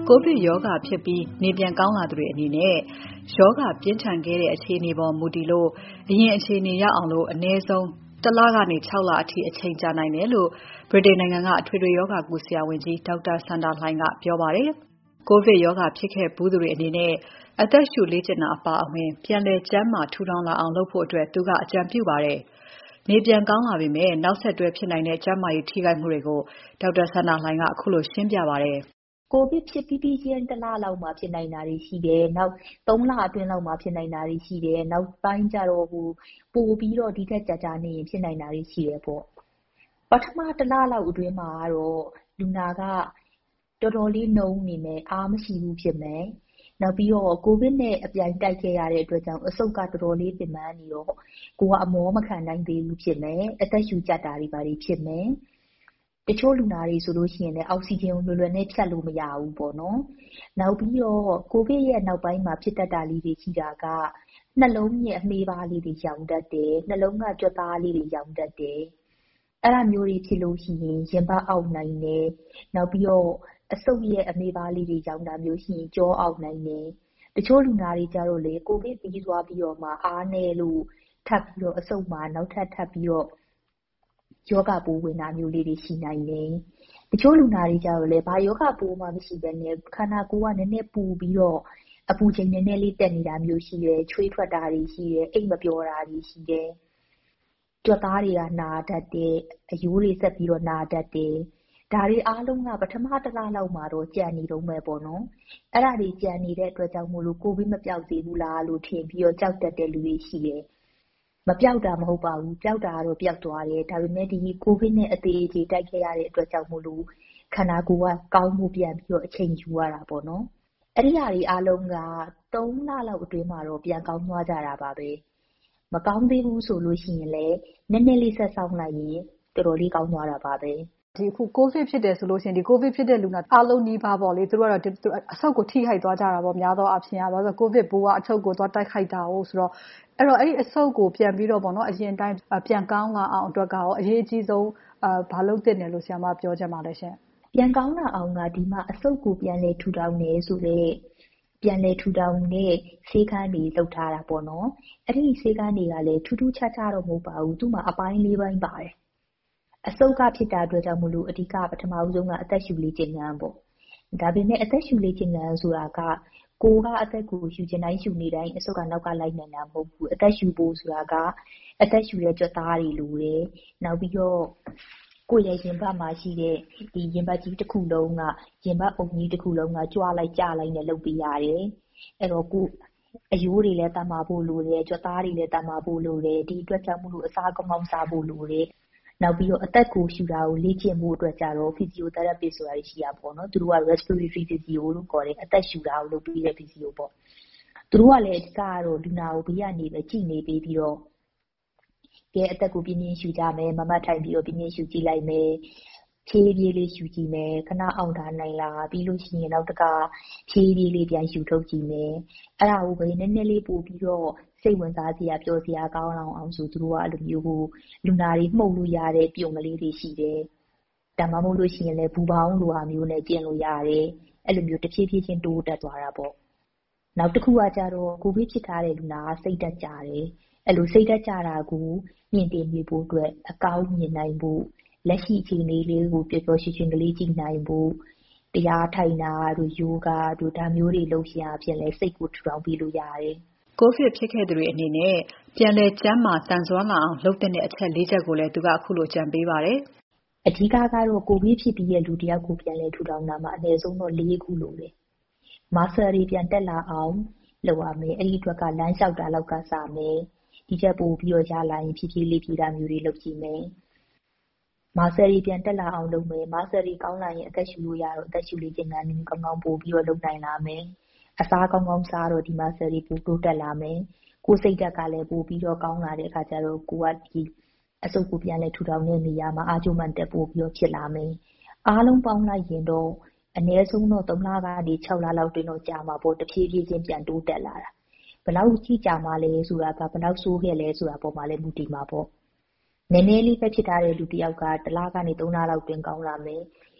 ကိုဗစ်ရောဂါဖြစ်ပြီးနေပြန်ကောင်းလာသူတွေအနေနဲ့ရောဂါပြင်းထန်ခဲ့တဲ့အခြေအနေပေါ်မူတည်လို့အရင်အခြေအနေရောက်အောင်အနည်းဆုံး1 လကနေ 6 လအထိအချိန်ကြာနိုင်တယ်လို့ဗြိတိန်နိုင်ငံကအထွေထွေရောဂါကုဆရာဝန်ကြီးဒေါက်တာစန္ဒာလှိုင်ကပြောပါတယ်။ ကိုဗစ်ရောဂါဖြစ်ခဲ့ဘူးသူတွေအနေနဲ့အသက်ရှူလေ့ကျင့်တာအပါအဝင်ပြန်လည်ကျန်းမာထူထောင်လာအောင်လုပ်ဖို့သူကအကြံပြုပါတယ်။နေပြန်ကောင်းလာပေမဲ့နောက်ဆက်တွဲဖြစ်နိုင်တဲ့ကျန်းမာရေးထိခိုက်မှုတွေကိုဒေါက်တာစန္ဒာလှိုင်ကအခုလိုရှင်းပြပါတယ်။ကိုဗစ်ဖြစ်ပြီးချင်း1 လလောက်မှာဖြစ်နိုင်တာတွေရှိတယ်။နောက်3 လအတွင်းလောက်မှာဖြစ်နိုင်တာတွေရှိတယ်။နောက်ပိုင်းကျတော့ပိုပြီးတော့ဒီထက်ကြာနေရင်ဖြစ်နိုင်တာတွေရှိတယ်ပေါ့။ပထမ1 လလောက်အတွင်းမှာကတော့လူနာကတော်တော်လေးနှုံးနေမယ်။အားမရှိဘူးဖြစ်မယ်။နောက်ပြီးတော့ကိုဗစ်နဲ့အပြိုင်တိုက်ခဲ့ရတဲ့အတွက်ကြောင့်အဆုတ်ကတော်တော်လေးပင်ပန်းနေတော့ကိုကအမောမခံနိုင်သေးဘူးဖြစ်မယ်။အသက်ရှူကြပ်တာတွေဘာတွေဖြစ်မယ်။တချို့လူနာတွေဆိုလို့ရှိရင်လည်းအောက်ဆီဂျင်ကိုလွယ်လွယ်နဲ့ဖြတ်လို့မရဘူးပေါ့နော်။နောက်ပြီးတော့ကိုဗစ်ရဲ့နောက်ပိုင်းမှာဖြစ်တတ်တာလေးတွေရှိတာကနှလုံးရဲ့အမေးပါးလေးတွေရောင်တတ်တယ်။နှလုံးကကြွက်သားလေးတွေရောင်တတ်တယ်။အဲ့ဒါမျိုးတွေဖြစ်လို့ရှိရင်ရင်ဘတ်အောက်နိုင်တယ်။နောက်ပြီးတော့အဆုတ်ရဲ့အမေးပါးလေးတွေရောင်တာမျိုးရှိရင်ကြောအောက်နိုင်တယ်။တချို့လူနာတွေကြတော့လေကိုဗစ်ပြီးသွားပြီးတော့မှအားနည်းလို့ထပ်ပြီးတော့အဆုတ်မှာနောက်ထပ်ပြီးတော့ယောဂပိုးဝင်တာမျိုးလေးတွေရှိနိုင်တယ်။တချို့လူနာတွေကြတော့လေဘာယောဂပိုးမှမရှိဘဲနဲ့ခန္ဓာကိုယ်ကနည်းနည်းပူပြီးတော့အပူချိန်နည်းနည်းလေးတက်နေတာမျိုးရှိတယ်။ချွေးထွက်တာတွေရှိတယ်။အိပ်မပျော်တာတွေရှိတယ်။ကြွက်သားတွေကနာတတ်တယ်။အရိုးတွေဆက်ပြီးတော့နာတတ်တယ်။ဒါတွေအားလုံးကပထမ1 လလောက်မှာတော့ကြံနေတုန်းပဲပေါ့နော်။အဲ့ဒါတွေကြံနေတဲ့အတွက်ကြောင့်မို့လို့ကိုဗစ်မပျောက်သေးဘူးလားလို့ထင်ပြီးတော့ကြောက်တတ်တဲ့လူတွေရှိတယ်။မပျောက်တာမဟုတ်ပါဘူး။ပျောက်တာကတော့ပျောက်သွားတယ်။ဒါပေမဲ့ဒီကိုဗစ်နဲ့အသေးအကျေတိုက်ခဲ့ရတဲ့အတွက်ကြောင့်မို့လို့ခန္ဓာကိုယ်ကကောင်းဖို့ပြန်ပြီးတော့အချိန်ယူရတာပေါ့နော်။အဲ့ဒီဟာတွေအားလုံးက3 လလောက်အတွင်းမှာတော့ပြန်ကောင်းသွားကြတာပါပဲ။မကောင်းသေးဘူးဆိုလို့ရှိရင်လည်းနည်းနည်းလေးဆက်စောင့်လိုက်ရင်တော်တော်လေးကောင်းသွားတာပါပဲ။ဒီအခုကိုဗစ်ဖြစ်တယ်ဆိုလို့ရှိရင်ဒီကိုဗစ်ဖြစ်တဲ့လူနာအားလုံးနီးပါးပေါ့လေသူတို့ကတော့အဆုတ်ကိုထိခိုက်သွားကြတာပေါ့များသောအားဖြင့်ဘာလို့ကိုဗစ်ပိုးကအဆုတ်ကိုသွားတိုက်ခိုက်တာ哦ဆိုတော့အဲ့တော့အဲ့ဒီအဆုတ်ကိုပြန်ပြီးတော့ပေါ့နော်အရင်တိုင်းပြန်ကောင်းလာအောင်အတွက်ကရောအရေးအကြီးဆုံးဘာလုပ်သင့်တယ်လို့ဆရာမပြောချင်ပါလဲရှင်။ပြန်ကောင်းလာအောင်ကဒီမှာအဆုတ်ကိုပြန်လဲထူထောင်နေဆိုတဲ့ပြန်လဲထူထောင်တဲ့ဆေးခန်းတွေလုပ်ထားတာပေါ့နော်။အဲ့ဒီဆေးခန်းတွေကလည်းထူးထူးခြားခြားတော့မဟုတ်ပါဘူး။သူ့မှာအပိုင်း၄ပိုင်းပါတယ်။အဆုတ်ကဖြစ်တာအတွက်ကြောင့်မို့လို့အဓိကပထမဆုံးကအသက်ရှူလေ့ကျင့်ခန်းပေါ့။ဒါပေမဲ့အသက်ရှူလေ့ကျင့်ခန်းဆိုတာကကိုယ်ကအသက်ကိုရှူချင်တိုင်းရှူနေတိုင်းအဆုတ်ကနောက်ကလိုက်နိုင်တာမဟုတ်ဘူး။အသက်ရှူဖို့ဆိုတာကအသက်ရှူတဲ့ကြွက်သားတွေလိုတယ်။နောက်ပြီးတော့ကိုယ့်ရဲ့ရင်ဘတ်မှာရှိတဲ့ဒီရင်ဘတ်ကြီးတစ်ခုလုံးကရင်ဘတ်အုံကြီးတစ်ခုလုံးကကြွလိုက်ကျလိုက်နဲ့လုပ်ပေးရတယ်။အဲ့တော့ကိုအရိုးတွေလည်းတတ်မှာဖို့လိုတယ်။ကြွက်သားတွေလည်းတတ်မှာဖို့လိုတယ်။ဒီအတွက်ကြောင့်မို့လို့အစားကောင်းကောင်းစားဖို့လိုတယ်။နောက်ပြီးတော့အသက်ကိုရှူတာကိုလေ့ကျင့်ဖို့အတွက်ကြတော့ physiotherapist ဆိုတာတွေရှိတာပေါ့နော်။သူတို့က respiratory physio လို့ခေါ်တယ်။အသက်ရှူတာကိုလုပ်ပေးတဲ့ physio ပေါ့။သူတို့ကလည်းအဓိကကတော့လူနာကိုဘေးကနေပဲကြည့်နေပေးပြီးတော့ကဲအသက်ကိုပြင်းပြင်းရှူကြမယ်။မမတ်ထိုင်ပြီးတော့ပြင်းပြင်းရှူကြည့်လိုက်မယ်။ဖြည်းဖြည်းလေးရှူကြည့်မယ်။ခဏအောင့်ထားနိုင်လားပြီးလို့ရှိရင်နောက်တစ်ခါဖြည်းဖြည်းလေးပြန်ရှူထုတ်ကြည့်မယ်။အဲ့ဒါကိုပဲနည်းနည်းလေးပို့ပြီးတော့စိတ်ဝင်စားစရာပျော်စရာကောင်းအောင်ဆိုသူတို့ကအဲ့လိုမျိုးကိုလူနာတွေမှုတ်လို့ရတဲ့ပြုံကလေးတွေရှိတယ်။ဒါမှမဟုတ်လို့ရှိရင်လည်းဘူပေါင်းလိုဟာမျိုးနဲ့ကျင့်လို့ရတယ်။အဲ့လိုမျိုးတစ်ဖြည်းဖြည်းချင်းတိုးတက်သွားတာပေါ့။နောက်တစ်ခုကကြတော့ကိုဗစ်ဖြစ်ထားတဲ့လူနာကစိတ်ဓာတ်ကျတယ်။အဲ့လိုစိတ်ဓာတ်ကျတာကိုမြင့်တင်နေဖို့အတွက်အကောင်းမြင်နိုင်ဖို့လက်ရှိအခြေအနေလေးကိုပျော်ပျော်ရွှင်ရွှင်ကလေးကြည့်နိုင်ဖို့တရားထိုင်တာတို့ယောဂတို့ဒါမျိုးတွေလုပ်ရအဖြစ်လဲစိတ်ကိုထူထောင်ပြီးလို့ရတယ်။ကိုဗစ်ဖြစ်ခဲ့သူတွေအနေနဲ့ပြန်လည်ကျန်းမာတန်ဆွမ်းလာအောင်လုပ်တဲ့အချက်၄ချက်ကိုလည်းသူကအခုလိုကြံပေးပါတယ်။အဓိကကတော့ကိုဗစ်ဖြစ်ပြီးတဲ့လူတစ်ယောက်ကိုပြန်လည်ထူထောင်တာမှာအနည်းဆုံးတော့၄ခုလိုတယ်။ muscle တွေပြန်တက်လာအောင်လုပ်ရမယ်။အဲ့ဒီအတွက်ကလမ်းလျှောက်တာလောက်ကစမယ်။ဒီချက်ပို့ပြီးတော့ရလာရင်ဖြည်းဖြည်းလေးဖြည်းတာမျိုးတွေလုပ်ကြည့်မယ်။ muscle တွေပြန်တက်လာအောင်လုပ်မယ်။ muscle တွေကောင်းလာရင်အသက်ရှူလို့ရတော့အသက်ရှူလေ့ကျင့်ခန်းတွေကောင်းကောင်းပို့ပြီးတော့လုပ်နိုင်လာမယ်။အစားကောင်းကောင်းစားတော့ဒီ muscle တွေပိုတိုးတက်လာမယ်။ကိုယ်စိတ်ဓာတ်ကလည်းပိုပြီးတော့ကောင်းလာတဲ့အခါကျတော့ကိုကဒီအဆုတ်ကိုပြန်လဲထူထောင်တဲ့နေရာမှာအာကျိုးမှန်တက်ပို့ပြီးတော့ဖြစ်လာမယ်။အားလုံးပေါင်းလိုက်ရင်တော့အနည်းဆုံးတော့3 လကနေ6 လလောက်တွင်တော့ကြာမှာပေါ့တဖြည်းဖြည်းချင်းပြန်တိုးတက်လာတာ။ဘယ်လောက်ကြီးကြာမှလဲဆိုတာကဘယ်လောက်ဆိုးခဲ့လဲဆိုတာပေါ်မှာလည်းမူတည်မှာပေါ့။နည်းနည်းလေးပဲဖြစ်ထားတဲ့လူတစ်ယောက်က1 လကနေ3 လလောက်တွင်ကောင်းလာမယ်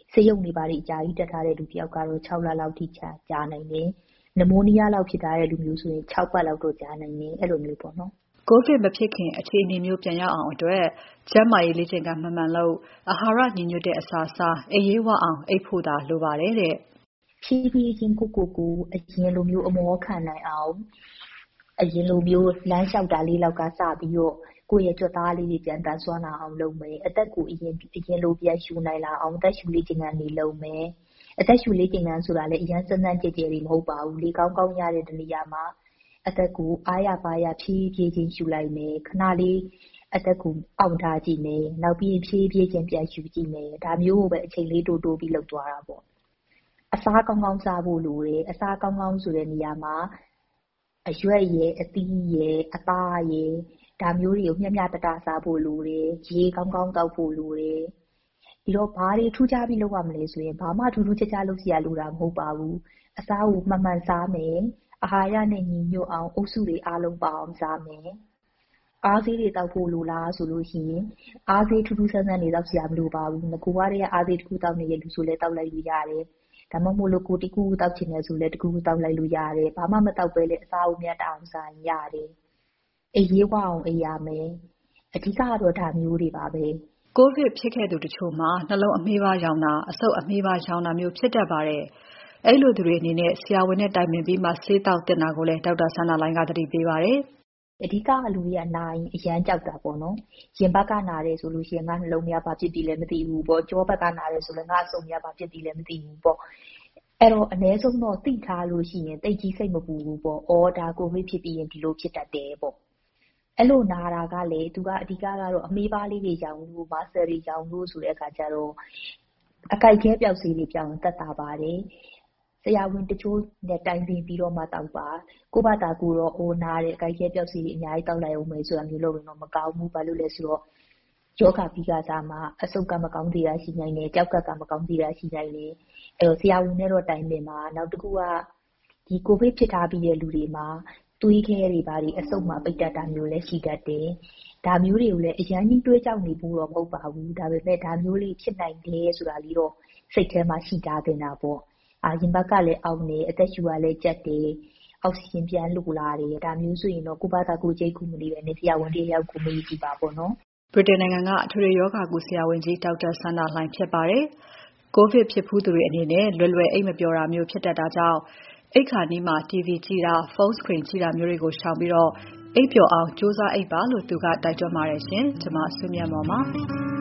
ဆေးရုံတွေဘာတွေအကြာကြီးတက်ထားတဲ့လူတယောက်ကတော့6 လလောက်ထိကြာနိုင်တယ်နမိုနီးယားလောက်ဖြစ်ထားတဲ့လူမျိုးဆိုရင်6 ပတ်လောက်တော့ကြာနိုင်တယ်အဲ့လိုမျိုးပေါ့နော်ကိုဗစ်မဖြစ်ခင်အခြေအနေမျိုးပြန်ရောက်အောင်အတွက်ကျန်းမာရေးလေ့ကျင့်ခန်းမှန်လုပ်အာဟာရညီညွတ်တဲ့အစာစားအိပ်ရေးဝအောင်အိပ်ဖို့သာလိုပါတယ်တဲ့ဖြည်းဖြည်းချင်းကိုအရင်လိုမျိုးအမောခံနိုင်အောင်အရင်လိုမျိုးလမ်းလျှောက်တာလေးလောက်ကစပြီးတော့ကိုယ့်ရဲ့ကြွက်သားလေးတွေပြန်တန်ဆွမ်းလာအောင်လုပ်မယ်အသက်ကိုအရင်လိုပြန်ရှူနိုင်လာအောင်အသက်ရှူလေ့ကျင့်ခန်းတွေလုပ်မယ်အသက်ရှူလေ့ကျင့်ခန်းဆိုတာလည်းအရင်စမ်းကြဲတွေမဟုတ်ပါဘူးလေကောင်းရတဲ့တနေရာမှာအသက်ကိုအားရပါရဖြည်းဖြည်းချင်းရှူလိုက်မယ်ခဏလေးအသက်ကိုအောင့်ထားကြည့်မယ်နောက်ပြီးဖြည်းဖြည်းချင်းပြန်ရှူကြည့်မယ်ဒါမျိုးကိုပဲအချိန်လေးတိုးပြီးလုပ်သွားတာပေါ့အစားကောင်းစားဖို့လိုတယ်အစားကောင်းဆိုတဲ့နေရာမှာအရွက်ရယ်အသီးရယ်အသားရယ်ဒါမျိုးတွေကိုမျှတစားဖို့လိုတယ်ရေကောင်းတောက်ဖို့လိုတယ်ပြီးတော့ဘာတွေထူးခြားပြီးလုပ်ရမလဲဆိုရင်ဘာမှထူးခြားလုပ်စရာလိုတာမဟုတ်ပါဘူးအစားကိုမှန်စားမယ်အာဟာရနဲ့ညီညွတ်အောင်အုပ်စုတွေအားလုံးပါအောင်စားမယ်အားဆေးတွေတောက်ဖို့လိုလားဆိုလို့ရှိရင်အားဆေးထူးဆန်းတွေတောက်စရာမလိုပါဘူးငကိုကတည်းကအားဆေးတစ်ခုတောက်နေတဲ့လူဆိုလည်းတောက်လိုက်လို့ရတယ်ဒါမှမဟုတ်လို့ကိုတစ်ခုတောက်ချင်တယ်ဆိုလည်းတစ်ခုတောက်လိုက်လို့ရတယ်ဘာမှမတောက်ပဲလေအစားကိုမြတ်အောင်စားရင်ရတယ်အေးရေးဝအောင်အေးရမယ်အဓိကတော့ဒါမျိုးတွေပါပဲကိုဗစ်ဖြစ်ခဲ့သူတချို့မှာနှလုံးအမေးပါးရောင်တာအဆုတ်အမေးပါးရောင်တာမျိုးဖြစ်တတ်ပါတယ်အဲ့လိုသူတွေအနေနဲ့ဆရာဝန်နဲ့တိုင်ပင်ပြီးမှဆေးတောက်တင်တာကိုလည်းဒေါက်တာဆန္ဒလိုင်းကသတိပေးပါတယ်အဓိကလူတွေကနာရင်အရန်ကြောက်တာပေါ့နော်ရင်ဘက်ကနာတယ်ဆိုလို့ရှိရင်ငါနှလုံးများဘာဖြစ်ပြီလဲမသိဘူးပေါ့ကြောဘက်ကနာတယ်ဆိုလည်းငါအဆုတ်များဘာဖြစ်ပြီလဲမသိဘူးပေါ့အဲ့တော့အ ਨੇ ဆုံးတော့သိထားလို့ရှိရင်တိတ်ကြီးစိတ်မပူဘူးပေါ့။အော်ဒါကိုဗစ်ဖြစ်ပြီးရင်ဒီလိုဖြစ်တတ်တယ်ပေါ့။အဲ့လိုနာတာကလေသူကအဓိကကတော့အမေးပါးလေးတွေရောင်လို့ muscle တွေရောင်လို့ဆိုတဲ့အခါကျတော့အကိုက်ခဲပျောက်ဆေးတွေပြောင်းတက်တာပါတယ်။ဆရာဝန်တချို့နဲ့တိုင်ပင်ပြီးတော့မှတောက်ပါ။ကိုယ့်ဘာသာကိုတော့အိုနာတယ်အကိုက်ခဲပျောက်ဆေးတွေအများကြီးတောက်လိုက်အောင်မယ်ဆိုတာမျိုးလုပ်ရင်တော့မကောင်းဘူး။ဘာလို့လဲဆိုတော့ယောဂပြီးကစားမှာအဆုတ်ကမကောင်းသေးတာရှိနိုင်တယ်ကြောက်ကမကောင်းသေးတာရှိနိုင်တယ်အဲ့တော့ဆရာဝန်နဲ့တော့တိုင်ပင်ပါနောက်တစ်ခုကဒီကိုဗစ်ဖြစ်ထားပြီးတဲ့လူတွေမှာသွေးခဲတွေဘာတွေအဆုတ်မှာပိတ်တတ်တာမျိုးလည်းရှိတတ်တယ်ဒါမျိုးတွေကိုလည်းအရန်ကြီးတွေးကြောက်နေဖို့တော့မဟုတ်ပါဘူးဒါပေမဲ့ဒါမျိုးလေးဖြစ်နိုင်တယ်ဆိုတာလေးတော့စိတ်ထဲမှာရှိထားတင်တာပေါ့ရင်ဘတ်ကလည်းအောင့်နေအသက်ရှူကလည်းကြက်တယ်အောက်ဆီဂျင်ပြန်လိုလာတယ်ဒါမျိုးဆိုရင်တော့ကိုယ့်ဘာသာကိုယ်ကြိတ်ခုမနေပဲနဲ့ဆရာဝန်တယောက်ကိုမေးကြည့်ပါပေါ့နော်ဗြိတိန်နိုင်ငံကအထွေထွေရောဂါကုဆရာဝန်ကြီးဒေါက်တာဆန္ဒလှိုင်ဖြစ်ပါတယ်။ကိုဗစ်ဖြစ်ဖူးသူတွေအနေနဲ့လွယ်အိတ်မပျော်တာမျိုးဖြစ်တတ်တာကြောင့်အိတ်ခါနီးမှာ TV ကြည့်တာ ဖုန်း screen ကြည့်တာမျိုးတွေကိုရှောင်ပြီးအိပ်ပျော်အောင်ကြိုးစားအိပ်ပါလို့သူကတိုက်တွန်းပါတယ်ရှင်။ကျွန်မဆွေးမြတ်မော်ပါ